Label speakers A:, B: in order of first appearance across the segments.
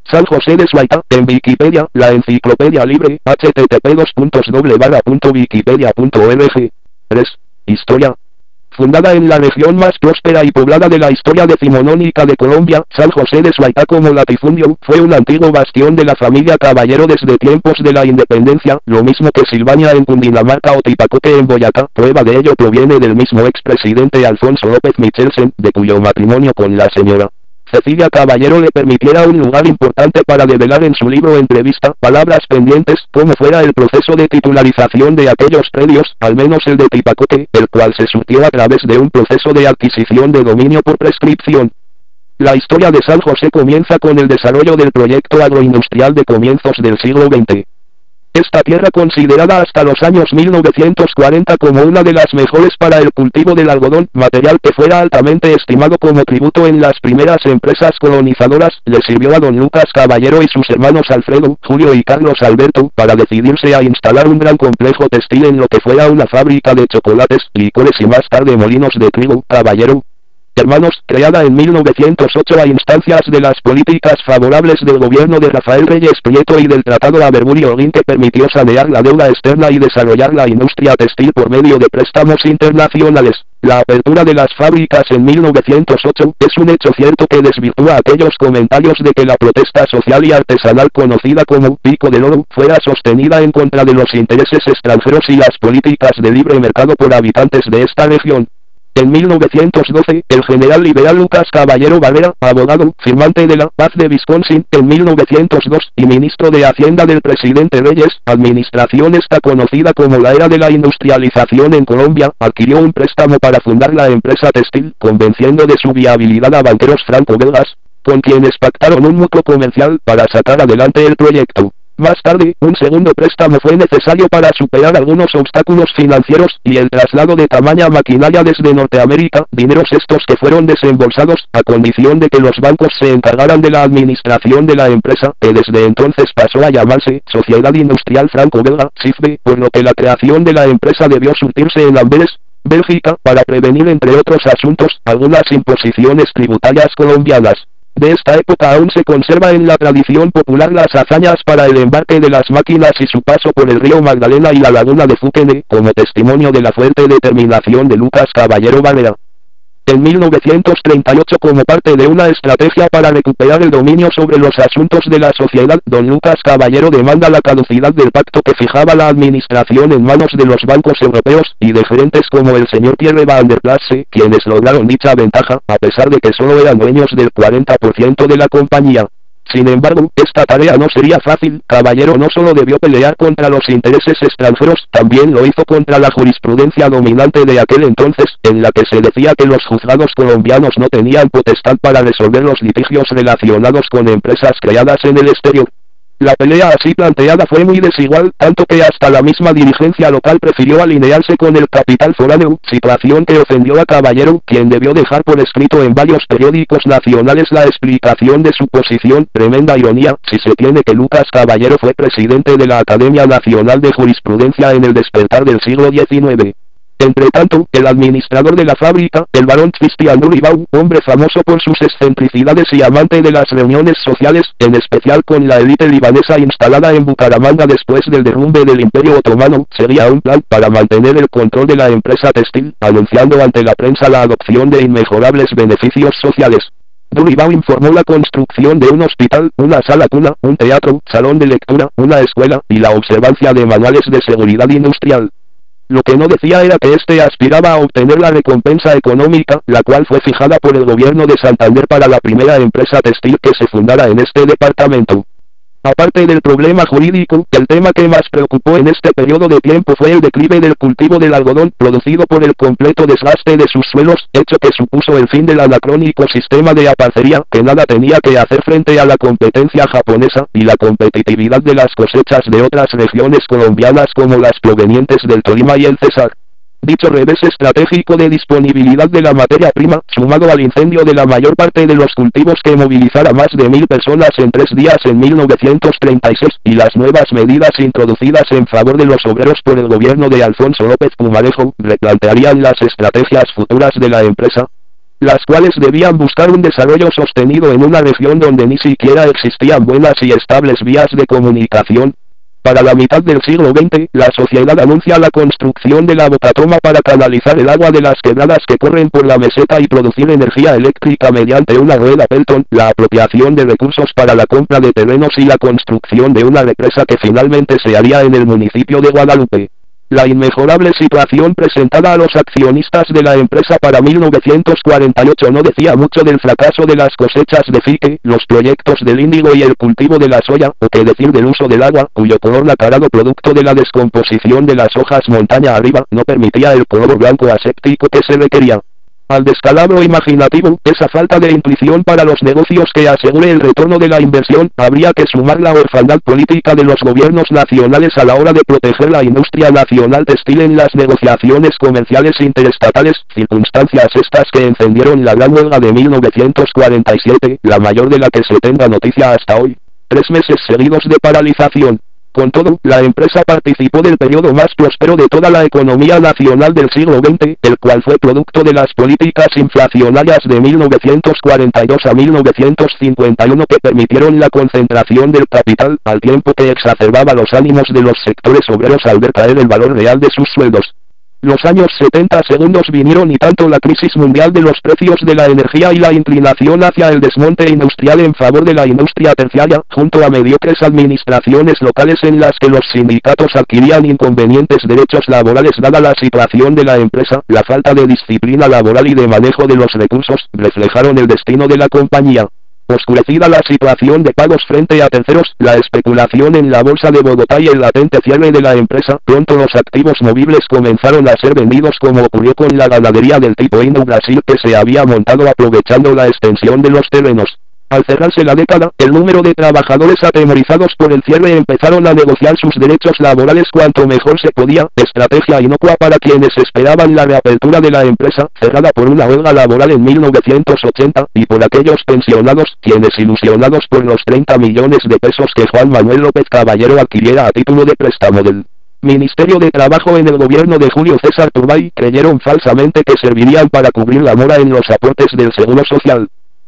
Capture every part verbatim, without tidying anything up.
A: San José de Suaita, en Wikipedia, la enciclopedia libre, http dos puntos doble barra punto wikipedia punto org. tres. Historia. Fundada en la región más próspera y poblada de la historia decimonónica de Colombia, San José de Suaita como latifundio, fue un antiguo bastión de la familia Caballero desde tiempos de la independencia, lo mismo que Silvania en Cundinamarca o Tipacote en Boyacá. Prueba de ello proviene del mismo expresidente Alfonso López Michelsen, de cuyo matrimonio con la señora Cecilia Caballero le permitiera un lugar importante para develar en su libro Entrevista, Palabras Pendientes, cómo fuera el proceso de titularización de aquellos predios, al menos el de Tipacote, el cual se surtió a través de un proceso de adquisición de dominio por prescripción. La historia de San José comienza con el desarrollo del proyecto agroindustrial de comienzos del siglo veinte. Esta tierra, considerada hasta los años mil novecientos cuarenta como una de las mejores para el cultivo del algodón, material que fuera altamente estimado como tributo en las primeras empresas colonizadoras, le sirvió a don Lucas Caballero y sus hermanos Alfredo, Julio y Carlos Alberto, para decidirse a instalar un gran complejo textil en lo que fuera una fábrica de chocolates, licores y más tarde molinos de trigo. Caballero Hermanos, creada en mil novecientos ocho a instancias de las políticas favorables del gobierno de Rafael Reyes Prieto y del Tratado Aberbury-Olin, que permitió sanear la deuda externa y desarrollar la industria textil por medio de préstamos internacionales. La apertura de las fábricas en mil novecientos ocho es un hecho cierto que desvirtúa aquellos comentarios de que la protesta social y artesanal conocida como Pico del Oro fuera sostenida en contra de los intereses extranjeros y las políticas de libre mercado por habitantes de esta región. En mil novecientos doce, el general liberal Lucas Caballero Barrera, abogado, firmante de la Paz de Wisconsin, en mil novecientos dos, y ministro de Hacienda del presidente Reyes, administración esta conocida como la era de la industrialización en Colombia, adquirió un préstamo para fundar la empresa textil, convenciendo de su viabilidad a banqueros franco-belgas, con quienes pactaron un mutuo comercial para sacar adelante el proyecto. Más tarde, un segundo préstamo fue necesario para superar algunos obstáculos financieros, y el traslado de tamaña maquinaria desde Norteamérica, dineros estos que fueron desembolsados, a condición de que los bancos se encargaran de la administración de la empresa, que desde entonces pasó a llamarse Sociedad Industrial Franco-Belga, S I F B, por lo que la creación de la empresa debió surtirse en Amberes, Bélgica, para prevenir entre otros asuntos, algunas imposiciones tributarias colombianas. De esta época aún se conserva en la tradición popular las hazañas para el embarque de las máquinas y su paso por el río Magdalena y la laguna de Fuquene, como testimonio de la fuerte determinación de Lucas Caballero Barrera. En mil novecientos treinta y ocho, como parte de una estrategia para recuperar el dominio sobre los asuntos de la sociedad, don Lucas Caballero demanda la caducidad del pacto que fijaba la administración en manos de los bancos europeos, y de gerentes como el señor Pierre van der Plasse, quienes lograron dicha ventaja, a pesar de que solo eran dueños del cuarenta por ciento de la compañía. Sin embargo, esta tarea no sería fácil. Caballero no solo debió pelear contra los intereses extranjeros, también lo hizo contra la jurisprudencia dominante de aquel entonces, en la que se decía que los juzgados colombianos no tenían potestad para resolver los litigios relacionados con empresas creadas en el exterior. La pelea así planteada fue muy desigual, tanto que hasta la misma dirigencia local prefirió alinearse con el capital foráneo, situación que ofendió a Caballero, quien debió dejar por escrito en varios periódicos nacionales la explicación de su posición. Tremenda ironía, si se tiene que Lucas Caballero fue presidente de la Academia Nacional de Jurisprudencia en el despertar del siglo diecinueve. Entretanto, el administrador de la fábrica, el barón Christian Duribau, hombre famoso por sus excentricidades y amante de las reuniones sociales, en especial con la élite libanesa instalada en Bucaramanga después del derrumbe del Imperio Otomano, seguía un plan para mantener el control de la empresa textil, anunciando ante la prensa la adopción de inmejorables beneficios sociales. Duribau informó la construcción de un hospital, una sala cuna, un teatro, salón de lectura, una escuela, y la observancia de manuales de seguridad industrial. Lo que no decía era que éste aspiraba a obtener la recompensa económica, la cual fue fijada por el gobierno de Santander para la primera empresa textil que se fundara en este departamento. Aparte del problema jurídico, el tema que más preocupó en este periodo de tiempo fue el declive del cultivo del algodón, producido por el completo desgaste de sus suelos, hecho que supuso el fin del anacrónico sistema de aparcería, que nada tenía que hacer frente a la competencia japonesa, y la competitividad de las cosechas de otras regiones colombianas como las provenientes del Tolima y el Cesar. Dicho revés estratégico de disponibilidad de la materia prima, sumado al incendio de la mayor parte de los cultivos que movilizara más de mil personas en tres días en mil novecientos treinta y seis, y las nuevas medidas introducidas en favor de los obreros por el gobierno de Alfonso López Pumarejo, replantearían las estrategias futuras de la empresa. las cuales debían buscar un desarrollo sostenido en una región donde ni siquiera existían buenas y estables vías de comunicación. Para la mitad del siglo veinte, la sociedad anuncia la construcción de la bocatoma para canalizar el agua de las quebradas que corren por la meseta y producir energía eléctrica mediante una rueda Pelton, la apropiación de recursos para la compra de terrenos y la construcción de una represa que finalmente se haría en el municipio de Guadalupe. La inmejorable situación presentada a los accionistas de la empresa para mil novecientos cuarenta y ocho no decía mucho del fracaso de las cosechas de fique, los proyectos del índigo y el cultivo de la soya, o qué decir del uso del agua, cuyo color nacarado producto de la descomposición de las hojas montaña arriba, no permitía el color blanco aséptico que se requería. Al descalabro imaginativo, esa falta de intuición para los negocios que asegure el retorno de la inversión, habría que sumar la orfandad política de los gobiernos nacionales a la hora de proteger la industria nacional textil en las negociaciones comerciales interestatales, circunstancias estas que encendieron la gran huelga de mil novecientos cuarenta y siete, la mayor de la que se tenga noticia hasta hoy. Tres meses seguidos de paralización. Con todo, la empresa participó del periodo más próspero de toda la economía nacional del siglo veinte, el cual fue producto de las políticas inflacionarias de mil novecientos cuarenta y dos a mil novecientos cincuenta y uno que permitieron la concentración del capital, al tiempo que exacerbaba los ánimos de los sectores obreros al ver caer el valor real de sus sueldos. Los años setenta segundos vinieron y tanto la crisis mundial de los precios de la energía y la inclinación hacia el desmonte industrial en favor de la industria terciaria, junto a mediocres administraciones locales en las que los sindicatos adquirían inconvenientes derechos laborales dada la situación de la empresa, la falta de disciplina laboral y de manejo de los recursos, reflejaron el destino de la compañía. Oscurecida la situación de pagos frente a terceros, la especulación en la bolsa de Bogotá y el latente cierre de la empresa, pronto los activos movibles comenzaron a ser vendidos como ocurrió con la ganadería del tipo Indo Brasil que se había montado aprovechando la extensión de los terrenos. Al cerrarse la década, el número de trabajadores atemorizados por el cierre empezaron a negociar sus derechos laborales cuanto mejor se podía, estrategia inocua para quienes esperaban la reapertura de la empresa, cerrada por una huelga laboral en mil novecientos ochenta, y por aquellos pensionados, quienes ilusionados por los treinta millones de pesos que Juan Manuel López Caballero adquiriera a título de préstamo del Ministerio de Trabajo en el gobierno de Julio César Turbay, creyeron falsamente que servirían para cubrir la mora en los aportes del Seguro Social.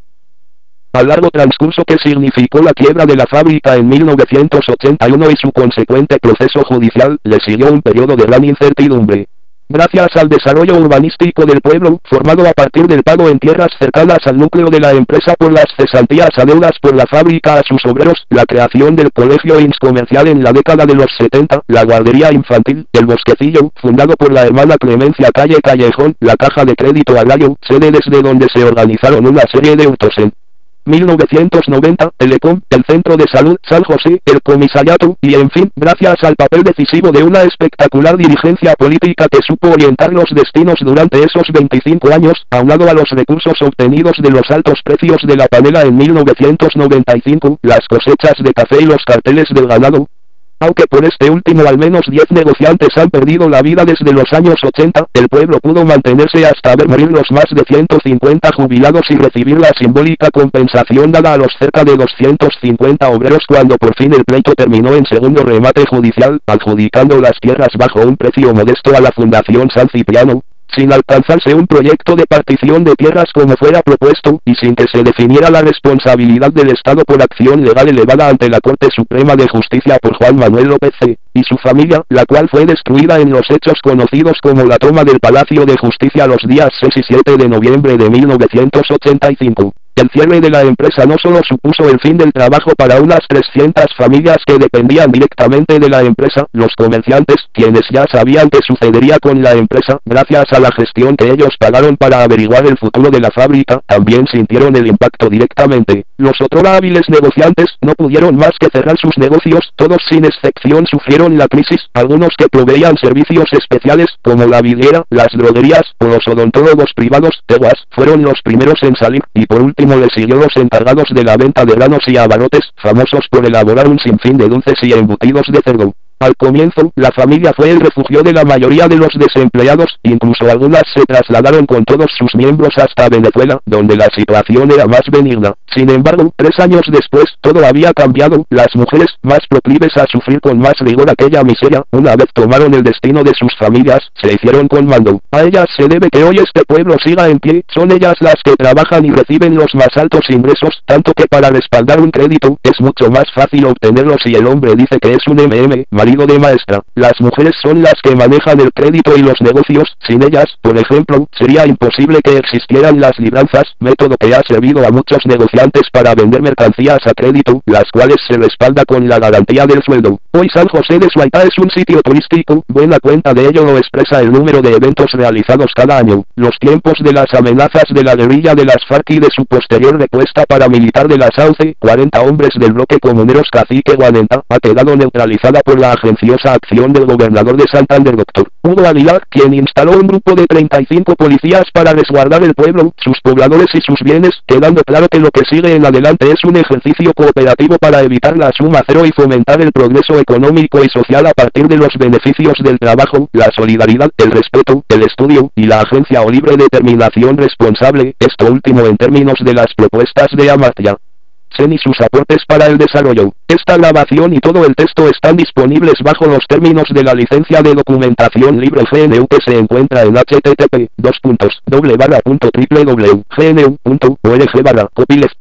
A: Al largo transcurso que significó la quiebra de la fábrica en mil novecientos ochenta y uno y su consecuente proceso judicial, le siguió un periodo de gran incertidumbre. Gracias al desarrollo urbanístico del pueblo, formado a partir del pago en tierras cercanas al núcleo de la empresa por las cesantías adeudas por la fábrica a sus obreros, la creación del colegio I N S comercial en la década de los setenta, la guardería infantil, el Bosquecillo, fundado por la hermana Clemencia Calle Callejón, la caja de crédito Alayo, sede desde donde se organizaron una serie de hurtos en mil novecientos noventa, el ECOM, el Centro de Salud San José, el Comisariato, y en fin, gracias al papel decisivo de una espectacular dirigencia política que supo orientar los destinos durante esos veinticinco años, aunado a los recursos obtenidos de los altos precios de la panela en mil novecientos noventa y cinco, las cosechas de café y los carteles del ganado. Aunque por este último al menos diez negociantes han perdido la vida desde los años ochenta, el pueblo pudo mantenerse hasta ver morir los más de ciento cincuenta jubilados y recibir la simbólica compensación dada a los cerca de doscientos cincuenta obreros cuando por fin el pleito terminó en segundo remate judicial, adjudicando las tierras bajo un precio modesto a la Fundación San Cipriano, sin alcanzarse un proyecto de partición de tierras como fuera propuesto, y sin que se definiera la responsabilidad del Estado por acción legal elevada ante la Corte Suprema de Justicia por Juan Manuel López C. y su familia, la cual fue destruida en los hechos conocidos como la toma del Palacio de Justicia los días seis y siete de noviembre de mil novecientos ochenta y cinco. El cierre de la empresa no solo supuso el fin del trabajo para unas trescientas familias que dependían directamente de la empresa, los comerciantes, quienes ya sabían qué sucedería con la empresa, gracias a la gestión que ellos pagaron para averiguar el futuro de la fábrica, también sintieron el impacto directamente. Los otrora hábiles negociantes no pudieron más que cerrar sus negocios, todos sin excepción sufrieron la crisis, algunos que proveían servicios especiales, como la vidriera, las droguerías, o los odontólogos privados, teguas, fueron los primeros en salir, y por último le siguió los encargados de la venta de granos y abarrotes, famosos por elaborar un sinfín de dulces y embutidos de cerdo. Al comienzo, la familia fue el refugio de la mayoría de los desempleados, incluso algunas se trasladaron con todos sus miembros hasta Venezuela, donde la situación era más benigna. Sin embargo, tres años después, todo había cambiado. Las mujeres, más proclives a sufrir con más rigor aquella miseria, una vez tomaron el destino de sus familias, se hicieron con mando. A ellas se debe que hoy este pueblo siga en pie. Son ellas las que trabajan y reciben los más altos ingresos, tanto que para respaldar un crédito, es mucho más fácil obtenerlo si el hombre dice que es un M M, marido de maestra. Las mujeres son las que manejan el crédito y los negocios. Sin ellas, por ejemplo, sería imposible que existieran las libranzas, método que ha servido a muchos negociantes para vender mercancías a crédito, las cuales se respalda con la garantía del sueldo. Hoy San José de Suaitá es un sitio turístico, buena cuenta de ello lo expresa el número de eventos realizados cada año, los tiempos de las amenazas de la guerrilla de las FARC y de su posterior repuesta paramilitar de la Sauce, cuarenta hombres del bloque comuneros Cacique Guanenta, ha quedado neutralizada por la agenciosa acción del gobernador de Santander Doctor Hugo Aguilar, quien instaló un grupo de treinta y cinco policías para resguardar el pueblo, sus pobladores y sus bienes, quedando claro que lo que sigue en adelante es un ejercicio cooperativo para evitar la suma cero y fomentar el progreso económico y social a partir de los beneficios del trabajo, la solidaridad, el respeto, el estudio, y la agencia o libre determinación responsable, esto último en términos de las propuestas de Amartya Sen y sus aportes para el desarrollo. Esta grabación y todo el texto están disponibles bajo los términos de la licencia de documentación libre G N U que se encuentra en http dos puntos doble barra punto triple w g n u punto org barra copyleft.